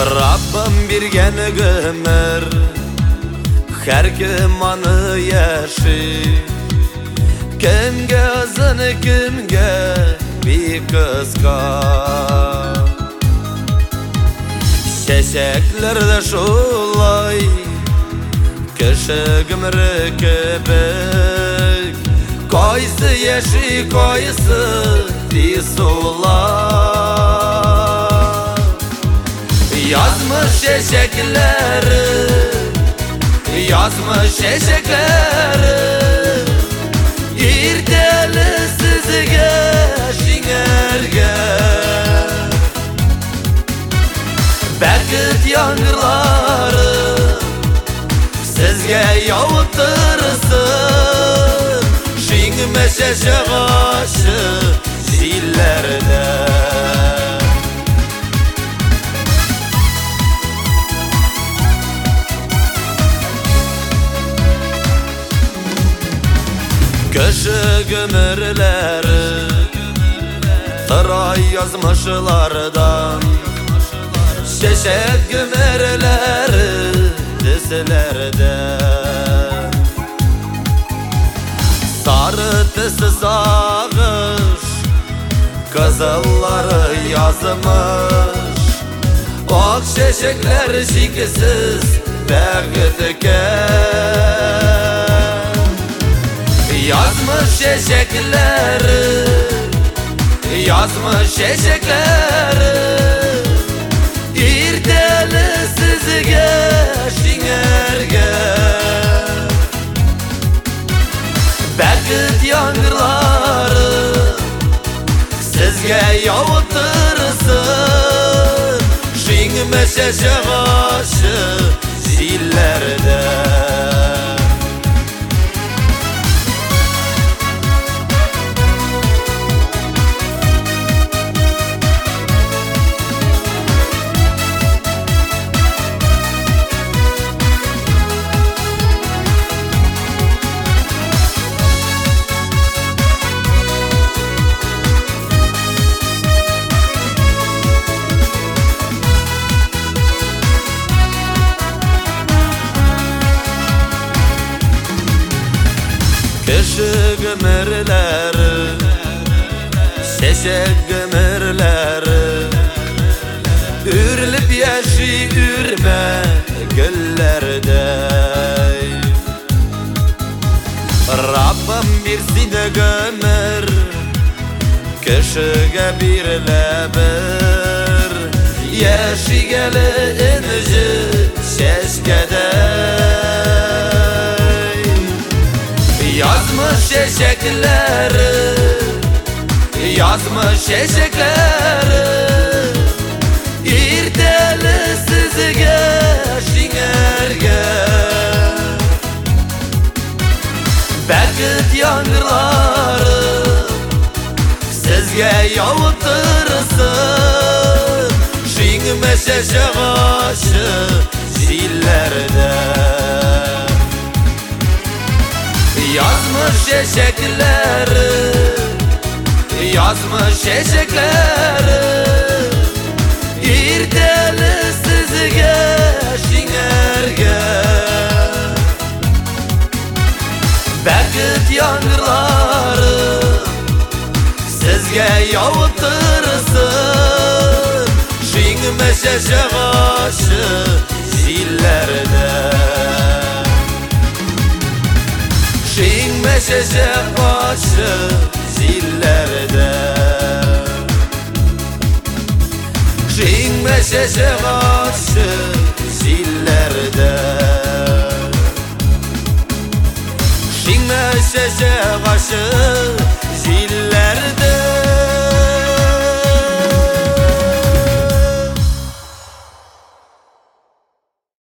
Rabbim bergen ömür her kim anı yaşı, kimge uzun kimge bir kıska. Çeşekler şolay kışı gümrü köpek, koysu yaşı koysu disolar. Yazmış çeşekleri, yazmış çeşekleri, irteli sizge şinerge. Belki yangırları sizge yavutırsın, şiңme çeşek aşı zillerde. Köşe gömürleri tıray yazmışlardan, çeşek gömürleri dislerde. Sarı tısız ağış kızılları yazmış, ak çeşekler şiksiz beketken. Yazmış çeşekleri, yazmış çeşekleri, irteli sizge şinerge. Belki yangırları sizge yavutırsın, şiңme çeşek aşı zillerde. Köşe gömürleri, çeşek gömürleri, ürlüp yaşı ürme güllerde. Rabbim bersin gömür, köşege birleber, yaşı geli inci çeşkede. Yazmış çeşekleri, yazmış çeşekleri, irteli sizge şinerge. Belki yangırları sizge yavutırsın, şiңme çeşek aşı zillerde. Yazmış çeşekleri, yazmış çeşekleri, irteli sizge şinerge. Belki yangırları sizge yavutırsın, şiңme çeşek aşı zillerde. Şiңme çeşek aşı zillerde, şiңme çeşek aşı zillerde, şiңme çeşek aşı zillerde.